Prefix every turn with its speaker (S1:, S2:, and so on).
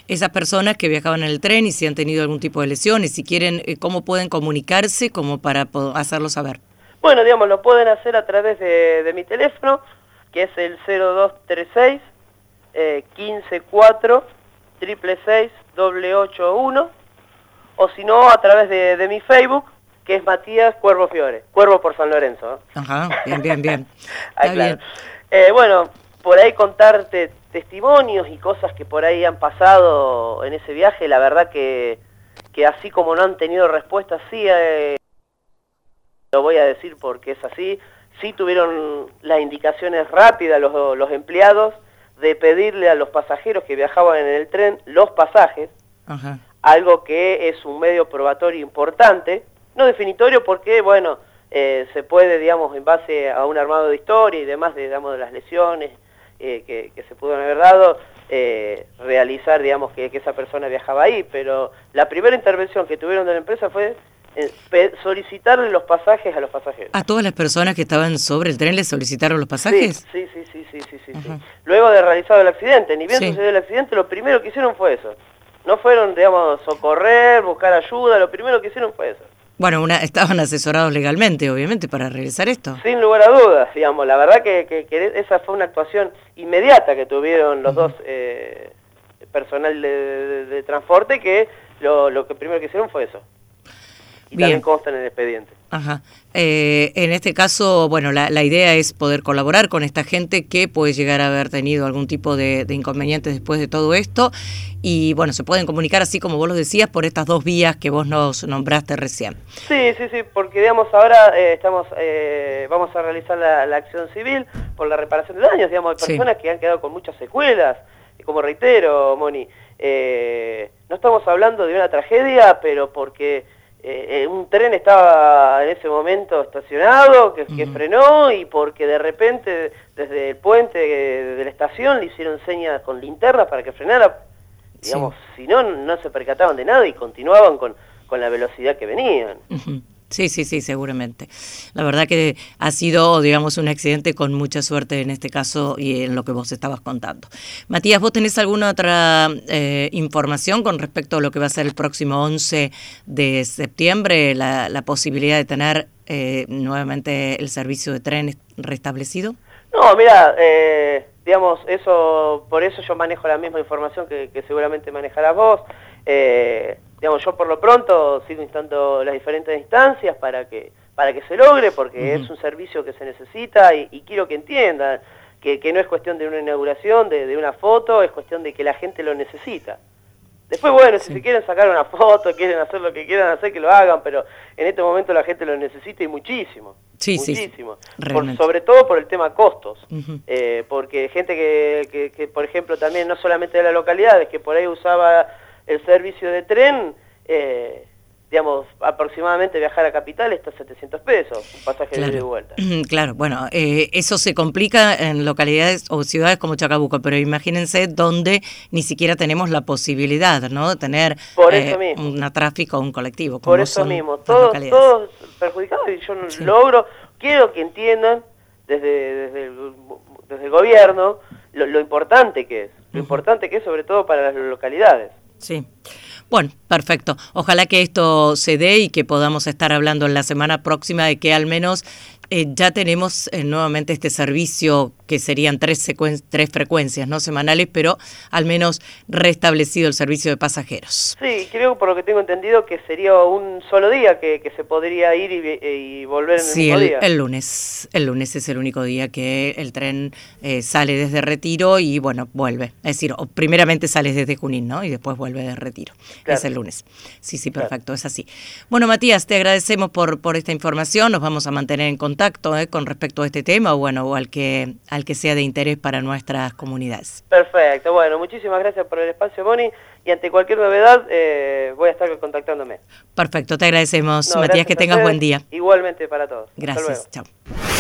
S1: esas personas que viajaban en el tren y si han tenido algún tipo de lesiones, si quieren, cómo pueden comunicarse como para hacerlo saber.
S2: Bueno, digamos, lo pueden hacer a través de mi teléfono, que es el 0236 154 666 881, o si no, a través de mi Facebook, que es Matías Cuervo Fiore, Cuervo por San Lorenzo.
S1: Ajá, bien.
S2: Ahí, claro. Bueno, por ahí contarte testimonios y cosas que por ahí han pasado en ese viaje, la verdad que así como no han tenido respuesta, sí, lo voy a decir porque es así, sí tuvieron las indicaciones rápidas los empleados de pedirle a los pasajeros que viajaban en el tren los pasajes,
S1: Ajá.
S2: Algo que es un medio probatorio importante, no definitorio porque, bueno, se puede, digamos, en base a un armado de historia y demás, digamos, de las lesiones que se pudieron haber dado, realizar, digamos, que esa persona viajaba ahí, pero la primera intervención que tuvieron de la empresa fue solicitarle los pasajes a los pasajeros.
S1: ¿A todas las personas que estaban sobre el tren les solicitaron los pasajes?
S2: Sí. Luego de realizado el accidente, ni bien sucedió el accidente, lo primero que hicieron fue eso. No fueron, digamos, socorrer, buscar ayuda, lo primero que hicieron fue eso.
S1: Bueno, estaban asesorados legalmente, obviamente, para realizar esto.
S2: Sin lugar a dudas, digamos, la verdad que esa fue una actuación inmediata que tuvieron los dos personal de transporte, que lo que primero que hicieron fue eso. Y
S1: Bien.
S2: también consta en el expediente.
S1: Ajá. En este caso, bueno, la idea es poder colaborar con esta gente que puede llegar a haber tenido algún tipo de inconvenientes después de todo esto. Y bueno, se pueden comunicar, así como vos lo decías, por estas dos vías que vos nos nombraste recién.
S2: Sí, porque digamos ahora vamos a realizar la acción civil por la reparación de daños, digamos, de personas que han quedado con muchas secuelas. Y como reitero, Moni, no estamos hablando de una tragedia, pero porque un tren estaba en ese momento estacionado, que frenó, y porque de repente desde el puente de la estación le hicieron señas con linternas para que frenara. Digamos, si no se percataban de nada y continuaban con la velocidad que venían.
S1: Sí, seguramente. La verdad que ha sido, digamos, un accidente con mucha suerte en este caso y en lo que vos estabas contando. Matías, ¿vos tenés alguna otra información con respecto a lo que va a ser el próximo 11 de septiembre, la posibilidad de tener nuevamente el servicio de tren restablecido?
S2: No, mira, digamos, por eso yo manejo la misma información que seguramente manejarás vos. Digamos, yo por lo pronto sigo instando las diferentes instancias para que se logre, porque es un servicio que se necesita y quiero que entiendan que no es cuestión de una inauguración, de una foto, es cuestión de que la gente lo necesita. Después, bueno, si se quieren sacar una foto, quieren hacer lo que quieran hacer, que lo hagan, pero en este momento la gente lo necesita y muchísimo. Muchísimo. Sobre todo por el tema costos. Porque gente que, por ejemplo, también no solamente de las localidades, que por ahí usaba el servicio de tren, digamos, aproximadamente viajar a Capital está a 700 pesos, un pasaje de ida y vuelta.
S1: Claro, bueno, eso se complica en localidades o ciudades como Chacabuco, pero imagínense donde ni siquiera tenemos la posibilidad, ¿no?, de tener un tráfico o un colectivo.
S2: Por eso mismo, todos perjudicados, y yo logro, quiero que entiendan desde el gobierno lo importante que es, sobre todo para las localidades.
S1: Sí. Bueno, perfecto. Ojalá que esto se dé y que podamos estar hablando en la semana próxima de que al menos ya tenemos nuevamente este servicio que serían tres frecuencias, ¿no?, semanales, pero al menos restablecido el servicio de pasajeros.
S2: Sí, creo por lo que tengo entendido que sería un solo día que se podría ir y volver en el mismo día.
S1: Sí, el lunes. El lunes es el único día que el tren sale desde Retiro y, bueno, vuelve. Es decir, primeramente sale desde Junín, ¿no?, y después vuelve de Retiro. Claro. Es el lunes. Sí, perfecto, es así. Bueno, Matías, te agradecemos por esta información. Nos vamos a mantener en contacto con respecto a este tema, o al que sea de interés para nuestras comunidades.
S2: Perfecto, bueno, muchísimas gracias por el espacio, Moni, y ante cualquier novedad voy a estar contactándome.
S1: Perfecto, te agradecemos, Matías, que tengas buen día.
S2: Igualmente para todos.
S1: Gracias, chao.